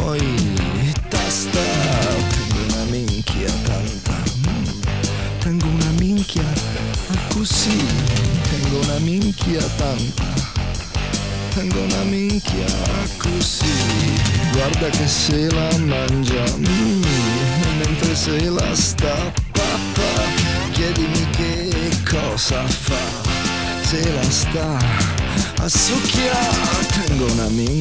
poi tasta. Tengo una minchia tanta, tengo una minchia così, tengo una minchia tanta, tengo una minchia così. Guarda che se la mangia, mentre se la stappa, chiedimi che cosa fa, se la sta a succhiare. Tengo una minchia